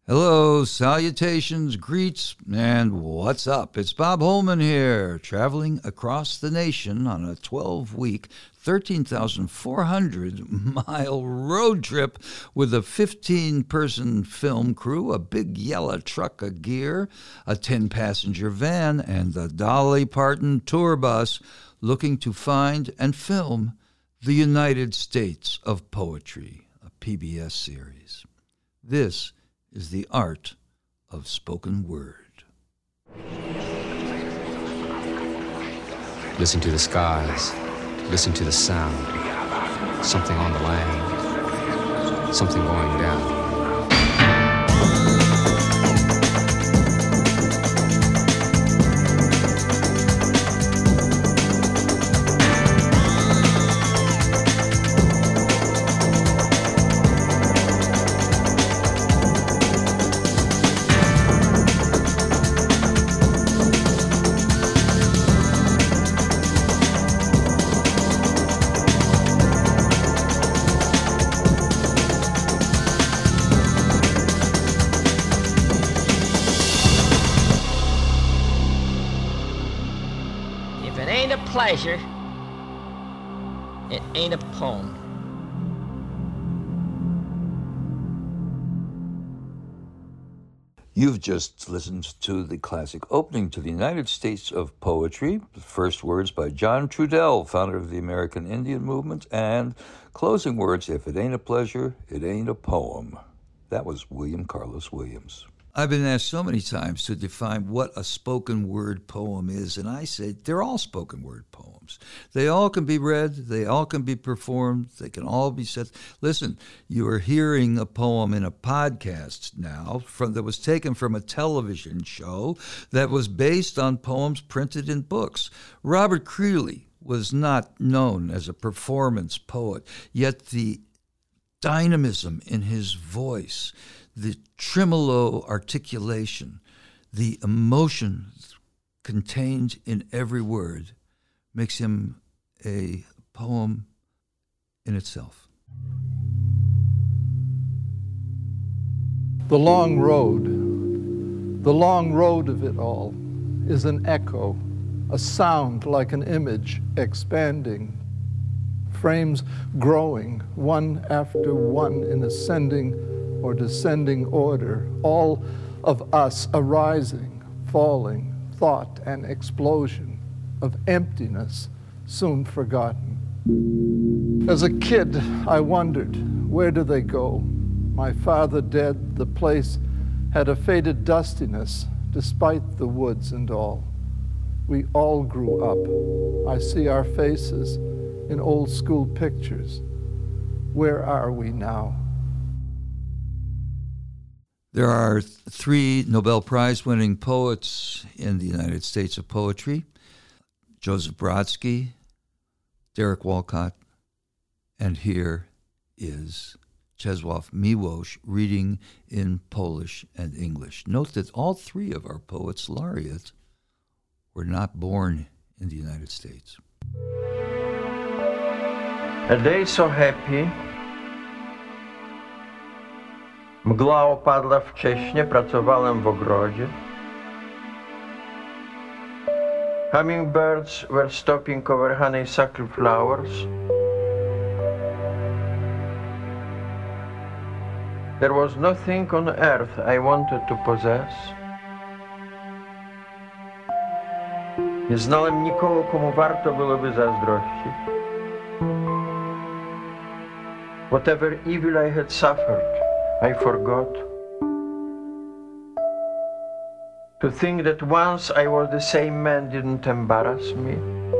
Hello, salutations, greets, and what's up? It's Bob Holman here, traveling across the nation on a 12-week, 13,400-mile road trip with a 15-person film crew, a big yellow truck of gear, a 10-passenger van, and the Dolly Parton tour bus, looking to find and film the United States of Poetry, a PBS series. This is the art of spoken word. Listen to the skies, listen to the sound. Something on the land, something going down. Pleasure, it ain't a poem. You've just listened to the classic opening to the United States of Poetry, the first words by John Trudell, founder of the American Indian Movement, and closing words, if it ain't a pleasure, it ain't a poem. That was William Carlos Williams. I've been asked so many times to define what a spoken word poem is, and I say they're all spoken word poems. They all can be read, they all can be performed, they can all be said. Listen, you are hearing a poem in a podcast now that was taken from a television show that was based on poems printed in books. Robert Creeley was not known as a performance poet, yet the dynamism in his voice, the tremolo articulation, the emotion contained in every word makes him a poem in itself. The long road of it all is an echo, a sound like an image expanding, frames growing one after one in ascending or descending order, all of us arising, falling, thought and explosion of emptiness soon forgotten. As a kid, I wondered, where do they go? My father dead, the place had a faded dustiness despite the woods and all. We all grew up. I see our faces in old school pictures. Where are we now? There are 3 Nobel Prize-winning poets in the United States of Poetry: Joseph Brodsky, Derek Walcott, and here is Czesław Miłosz reading in Polish and English. Note that all 3 of our poets laureate were not born in the United States. A day so happy. Mgła opadła wcześnie, pracowałem w ogrodzie. Hummingbirds were stopping over honeysuckle flowers. There was nothing on earth I wanted to possess. Nie znałem nikogo, komu warto byłoby zazdrościć. Whatever evil I had suffered, I forgot. To think that once I was the same man didn't embarrass me.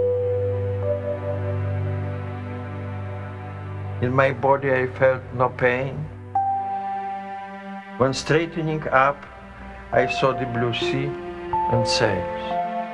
In my body I felt no pain. When straightening up, I saw the blue sea and sails.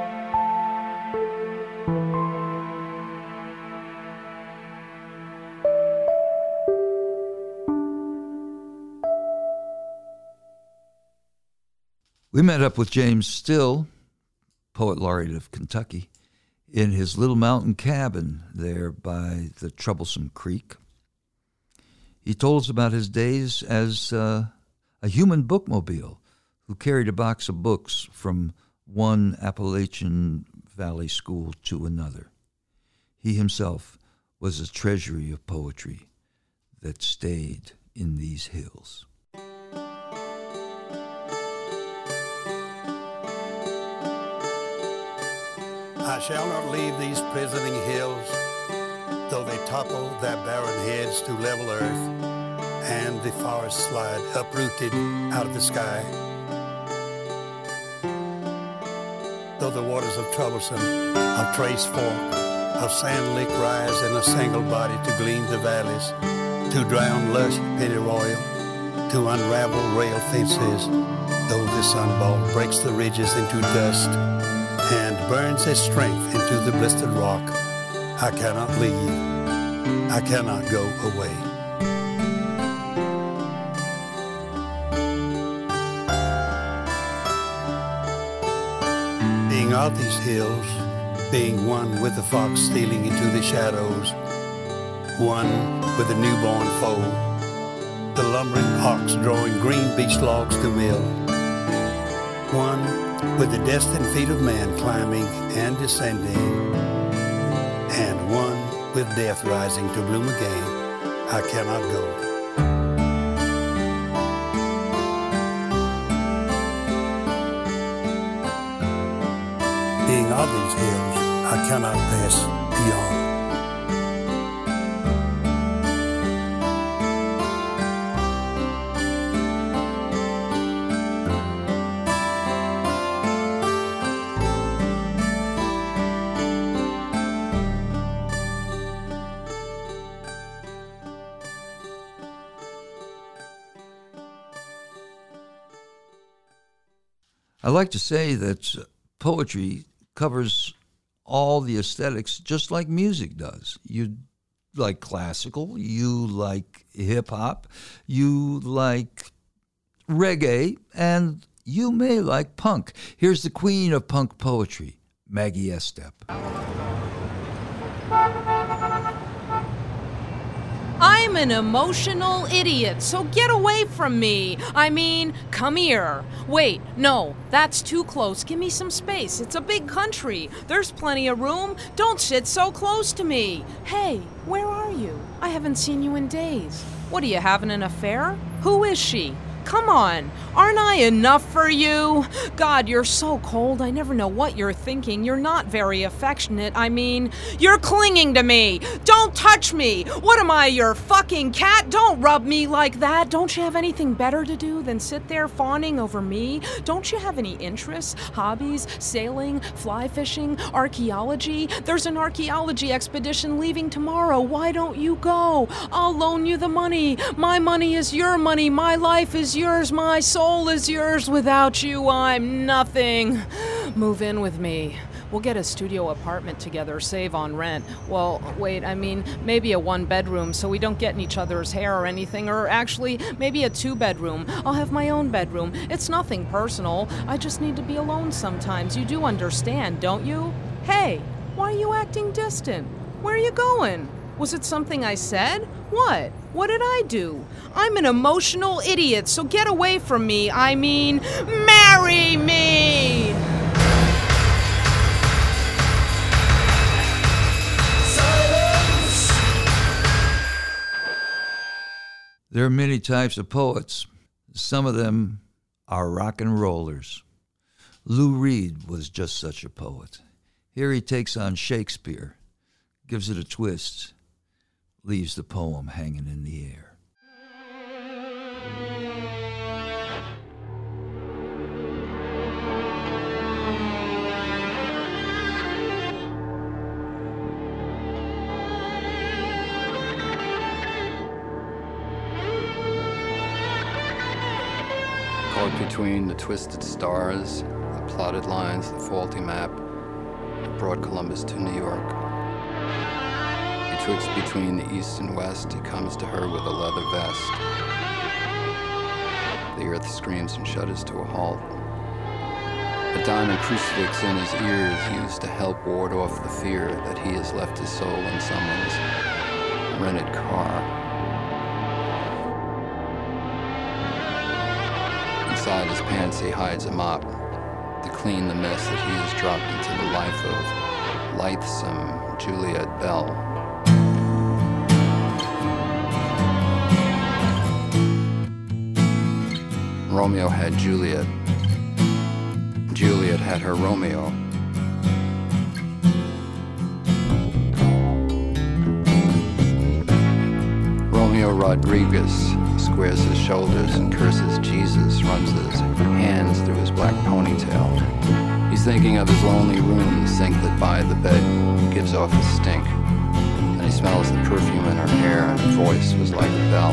We met up with James Still, Poet Laureate of Kentucky, in his little mountain cabin there by the Troublesome Creek. He told us about his days as a a human bookmobile who carried a box of books from one Appalachian Valley school to another. He himself was a treasury of poetry that stayed in these hills. I shall not leave these prisoning hills, though they topple their barren heads to level earth, and the forests slide uprooted out of the sky. Though the waters of Troublesome, of Trace Fork, of Sand Lick rise in a single body to glean the valleys, to drown lush pennyroyal, to unravel rail fences, though the sunball breaks the ridges into dust and burns its strength into the blistered rock, I cannot leave, I cannot go away. Being of these hills, being one with the fox stealing into the shadows, one with the newborn foal, the lumbering ox drawing green beech logs to mill, one with the destined feet of man climbing and descending, and one with death rising to bloom again, I cannot go. Being of these hills, I cannot pass beyond. I like to say that poetry covers all the aesthetics just like music does. You like classical, you like hip-hop, you like reggae, and you may like punk. Here's the queen of punk poetry, Maggie Estep. I'm an emotional idiot, so get away from me. I mean, come here. Wait, no, that's too close. Give me some space. It's a big country. There's plenty of room. Don't sit so close to me. Hey, where are you? I haven't seen you in days. What, are you having an affair? Who is she? Come on, aren't I enough for you? God, you're so cold, I never know what you're thinking. You're not very affectionate. I mean, you're clinging to me. Don't touch me. What am I, your fucking cat? Don't rub me like that. Don't you have anything better to do than sit there fawning over me? Don't you have any interests, hobbies, sailing, fly fishing, archaeology? There's an archaeology expedition leaving tomorrow. Why don't you go? I'll loan you the money. My money is your money. My life is yours, my soul is yours. Without you, I'm nothing. Move in with me. We'll get a studio apartment together, save on rent. Well, wait, I mean, maybe a one-bedroom so we don't get in each other's hair or anything, or actually, maybe a two-bedroom. I'll have my own bedroom. It's nothing personal. I just need to be alone sometimes. You do understand, don't you? Hey, why are you acting distant? Where are you going? Was it something I said? What? What did I do? I'm an emotional idiot, so get away from me. I mean, marry me! Silence! There are many types of poets. Some of them are rock and rollers. Lou Reed was just such a poet. Here he takes on Shakespeare, gives it a twist, leaves the poem hanging in the air. Caught between the twisted stars, the plotted lines, the faulty map that brought Columbus to New York. Between the east and west, he comes to her with a leather vest. The earth screams and shudders to a halt. A diamond crucifix in his ears used to help ward off the fear that he has left his soul in someone's rented car. Inside his pants he hides a mop to clean the mess that he has dropped into the life of lithesome Juliet Bell. Romeo had Juliet. Juliet had her Romeo. Romeo Rodriguez squares his shoulders and curses Jesus, runs his hands through his black ponytail. He's thinking of his lonely room, the sink that by the bed gives off a stink. And he smells the perfume in her hair, and her voice was like a bell.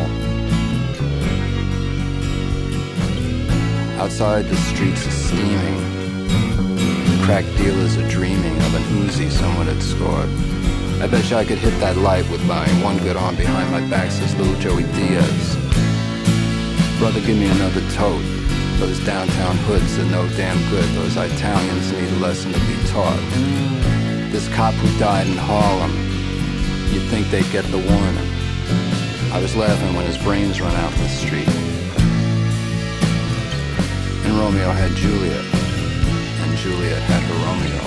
Outside the streets are steaming. The crack dealers are dreaming of an Uzi someone had scored. I bet you I could hit that light with my one good arm behind my back, says little Joey Diaz. Brother, give me another tote. Those downtown hoods are no damn good. Those Italians need a lesson to be taught. This cop who died in Harlem, you'd think they'd get the warning. I was laughing when his brains run out the street. And Romeo had Juliet, and Juliet had her Romeo.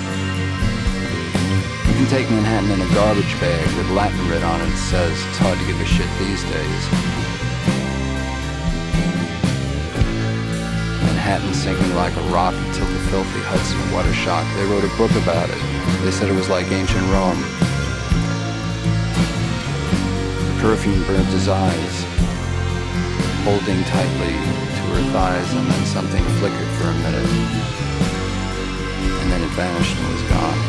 You can take Manhattan in a garbage bag with Latin writ on it that says it's hard to give a shit these days. Manhattan sinking like a rock until the filthy Hudson water shock. They wrote a book about it. They said it was like ancient Rome. The perfume burned his eyes, holding tightly to her thighs, and then something flickered for a minute. And then it vanished and was gone.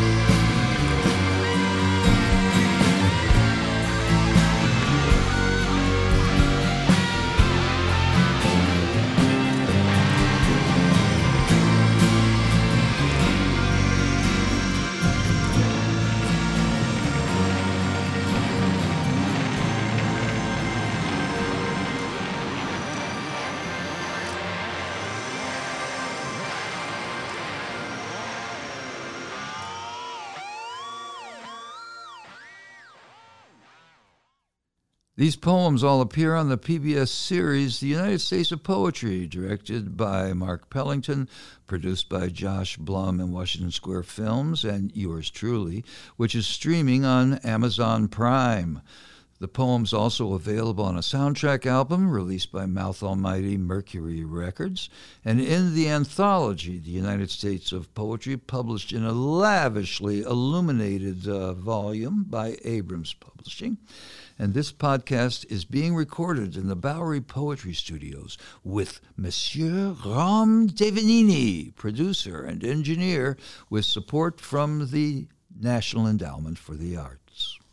These poems all appear on the PBS series The United States of Poetry, directed by Mark Pellington, produced by Josh Blum and Washington Square Films, and yours truly, which is streaming on Amazon Prime. The poem's also available on a soundtrack album released by Mouth Almighty Mercury Records, and in the anthology, The United States of Poetry, published in a lavishly illuminated volume by Abrams Publishing. And this podcast is being recorded in the Bowery Poetry Studios with Monsieur Ram Devanini, producer and engineer, with support from the National Endowment for the Arts.